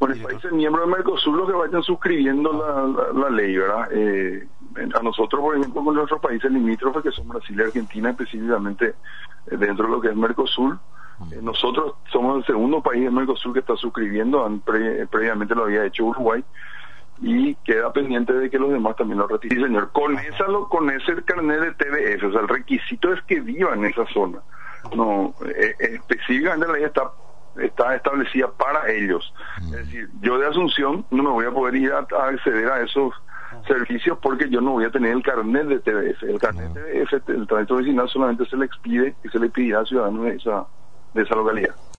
Con los países miembros de Mercosur, los que vayan suscribiendo la ley, ¿verdad? A nosotros, por ejemplo, con nuestros países limítrofes, que son Brasil y Argentina, específicamente dentro de lo que es Mercosur, nosotros somos el segundo país de Mercosur que está suscribiendo, previamente lo había hecho Uruguay, y queda pendiente de que los demás también lo ratifiquen. Sí, señor, con ese carnet de TBS, o sea, el requisito es que viva en esa zona. No, específicamente la ley está establecida para ellos. Es decir, yo de Asunción no me voy a poder ir a acceder a esos servicios porque yo no voy a tener el carnet de TBS. El carnet de TBS, el tránsito vecinal, solamente se le expide y se le pide al ciudadano de esa localidad.